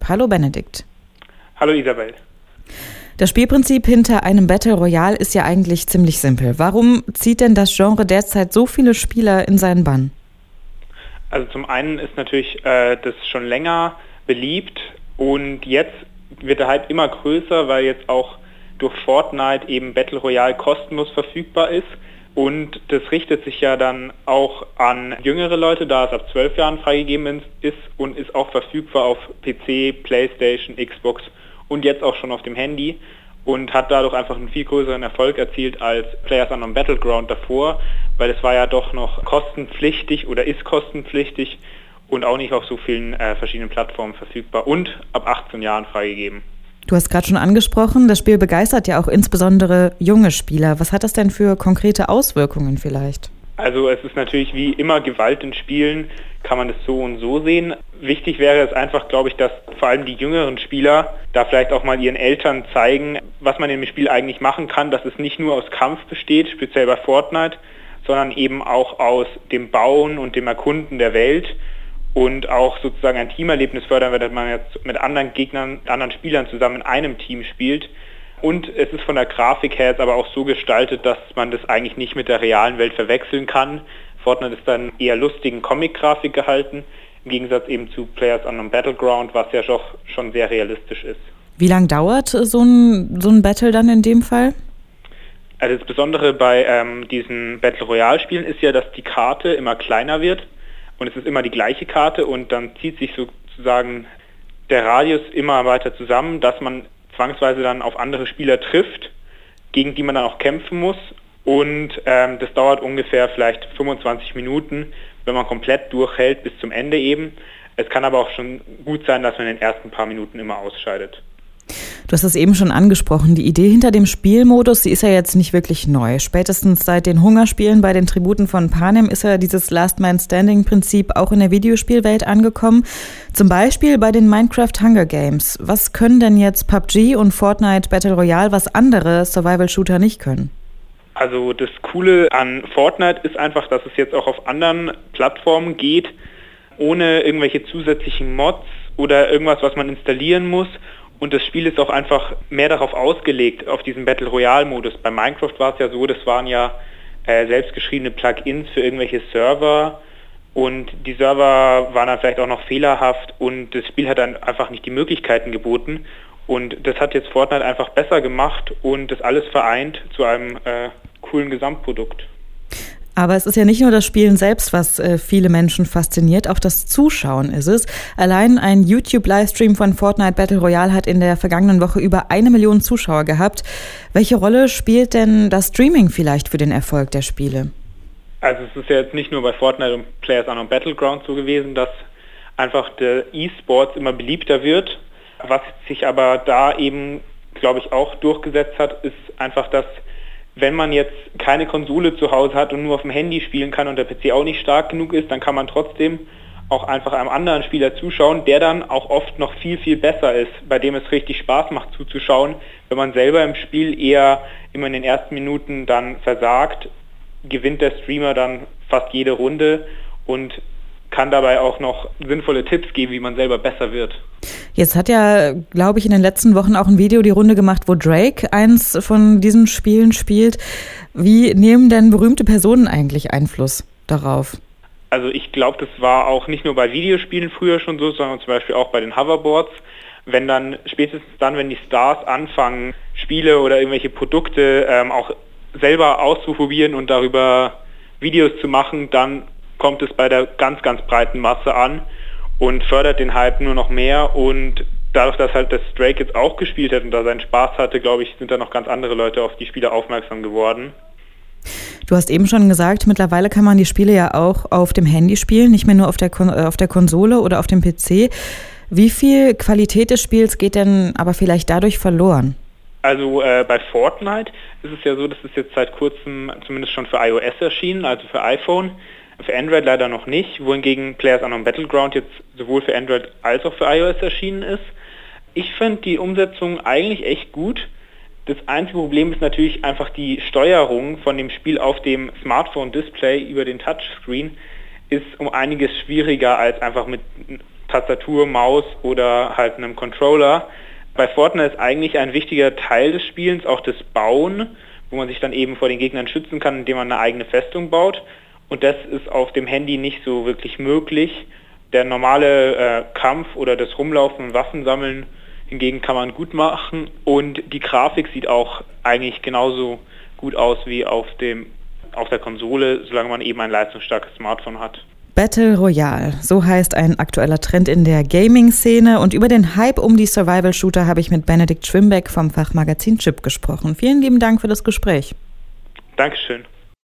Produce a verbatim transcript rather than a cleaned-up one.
Hallo Benedikt. Hallo Isabel. Das Spielprinzip hinter einem Battle Royale ist ja eigentlich ziemlich simpel. Warum zieht denn das Genre derzeit so viele Spieler in seinen Bann? Also zum einen ist natürlich äh, das schon länger beliebt und jetzt wird der Hype immer größer, weil jetzt auch durch Fortnite eben Battle Royale kostenlos verfügbar ist. Und das richtet sich ja dann auch an jüngere Leute, da es ab zwölf Jahren freigegeben ist und ist auch verfügbar auf P C, Playstation, Xbox und jetzt auch schon auf dem Handy und hat dadurch einfach einen viel größeren Erfolg erzielt als PlayerUnknown's Battleground davor, weil es war ja doch noch kostenpflichtig oder ist kostenpflichtig und auch nicht auf so vielen äh, verschiedenen Plattformen verfügbar und ab achtzehn Jahren freigegeben. Du hast gerade schon angesprochen, das Spiel begeistert ja auch insbesondere junge Spieler. Was hat das denn für konkrete Auswirkungen vielleicht? Also es ist natürlich wie immer Gewalt in Spielen, kann man das so und so sehen. Wichtig wäre es einfach, glaube ich, dass vor allem die jüngeren Spieler da vielleicht auch mal ihren Eltern zeigen, was man in dem Spiel eigentlich machen kann, dass es nicht nur aus Kampf besteht, speziell bei Fortnite, sondern eben auch aus dem Bauen und dem Erkunden der Welt. Und auch sozusagen ein Teamerlebnis fördern, wenn man jetzt mit anderen Gegnern, anderen Spielern zusammen in einem Team spielt. Und es ist von der Grafik her jetzt aber auch so gestaltet, dass man das eigentlich nicht mit der realen Welt verwechseln kann. Fortnite ist dann eher lustigen Comic-Grafik gehalten, im Gegensatz eben zu PlayerUnknown's Battleground, was ja doch schon sehr realistisch ist. Wie lange dauert so ein, so ein Battle dann in dem Fall? Also das Besondere bei ähm, diesen Battle Royale-Spielen ist ja, dass die Karte immer kleiner wird. Und es ist immer die gleiche Karte und dann zieht sich sozusagen der Radius immer weiter zusammen, dass man zwangsweise dann auf andere Spieler trifft, gegen die man dann auch kämpfen muss. Und ähm, das dauert ungefähr vielleicht fünfundzwanzig Minuten, wenn man komplett durchhält bis zum Ende eben. Es kann aber auch schon gut sein, dass man in den ersten paar Minuten immer ausscheidet. Du hast es eben schon angesprochen, die Idee hinter dem Spielmodus, die ist ja jetzt nicht wirklich neu. Spätestens seit den Hungerspielen bei den Tributen von Panem ist ja dieses Last-Man-Standing-Prinzip auch in der Videospielwelt angekommen. Zum Beispiel bei den Minecraft Hunger Games. Was können denn jetzt P U B G und Fortnite Battle Royale, was andere Survival-Shooter nicht können? Also das Coole an Fortnite ist einfach, dass es jetzt auch auf anderen Plattformen geht, ohne irgendwelche zusätzlichen Mods oder irgendwas, was man installieren muss. Und das Spiel ist auch einfach mehr darauf ausgelegt, auf diesen Battle Royale-Modus. Bei Minecraft war es ja so, das waren ja äh, selbstgeschriebene Plugins für irgendwelche Server und die Server waren dann vielleicht auch noch fehlerhaft und das Spiel hat dann einfach nicht die Möglichkeiten geboten. Und das hat jetzt Fortnite einfach besser gemacht und das alles vereint zu einem äh, coolen Gesamtprodukt. Aber es ist ja nicht nur das Spielen selbst, was äh, viele Menschen fasziniert, auch das Zuschauen ist es. Allein ein YouTube-Livestream von Fortnite Battle Royale hat in der vergangenen Woche über eine Million Zuschauer gehabt. Welche Rolle spielt denn das Streaming vielleicht für den Erfolg der Spiele? Also es ist ja jetzt nicht nur bei Fortnite und PlayerUnknown's Battleground so gewesen, dass einfach der E-Sports immer beliebter wird. Was sich aber da eben, glaube ich, auch durchgesetzt hat, ist einfach, dass wenn man jetzt keine Konsole zu Hause hat und nur auf dem Handy spielen kann und der P C auch nicht stark genug ist, dann kann man trotzdem auch einfach einem anderen Spieler zuschauen, der dann auch oft noch viel, viel besser ist, bei dem es richtig Spaß macht zuzuschauen. Wenn man selber im Spiel eher immer in den ersten Minuten dann versagt, gewinnt der Streamer dann fast jede Runde und kann dabei auch noch sinnvolle Tipps geben, wie man selber besser wird. Jetzt hat ja, glaube ich, in den letzten Wochen auch ein Video die Runde gemacht, wo Drake eins von diesen Spielen spielt. Wie nehmen denn berühmte Personen eigentlich Einfluss darauf? Also ich glaube, das war auch nicht nur bei Videospielen früher schon so, sondern zum Beispiel auch bei den Hoverboards. Wenn dann, spätestens dann, wenn die Stars anfangen, Spiele oder irgendwelche Produkte ähm, auch selber auszuprobieren und darüber Videos zu machen, dann kommt es bei der ganz, ganz breiten Masse an und fördert den Hype nur noch mehr. Und dadurch, dass halt das Drake jetzt auch gespielt hat und da seinen Spaß hatte, glaube ich, sind da noch ganz andere Leute auf die Spiele aufmerksam geworden. Du hast eben schon gesagt, mittlerweile kann man die Spiele ja auch auf dem Handy spielen, nicht mehr nur auf der, Kon- auf der Konsole oder auf dem P C. Wie viel Qualität des Spiels geht denn aber vielleicht dadurch verloren? Also äh, bei Fortnite ist es ja so, dass es jetzt seit kurzem zumindest schon für iOS erschienen, also für iPhone. Für Android leider noch nicht, wohingegen PlayerUnknown's Battleground jetzt sowohl für Android als auch für iOS erschienen ist. Ich finde die Umsetzung eigentlich echt gut. Das einzige Problem ist natürlich einfach die Steuerung von dem Spiel auf dem Smartphone-Display über den Touchscreen ist um einiges schwieriger als einfach mit Tastatur, Maus oder halt einem Controller. Bei Fortnite ist eigentlich ein wichtiger Teil des Spielens auch das Bauen, wo man sich dann eben vor den Gegnern schützen kann, indem man eine eigene Festung baut. Und das ist auf dem Handy nicht so wirklich möglich. Der normale äh, Kampf oder das Rumlaufen und Waffen sammeln hingegen kann man gut machen. Und die Grafik sieht auch eigentlich genauso gut aus wie auf dem auf der Konsole, solange man eben ein leistungsstarkes Smartphone hat. Battle Royale, so heißt ein aktueller Trend in der Gaming-Szene. Und über den Hype um die Survival-Shooter habe ich mit Benedikt Schwimbeck vom Fachmagazin Chip gesprochen. Vielen lieben Dank für das Gespräch. Dankeschön.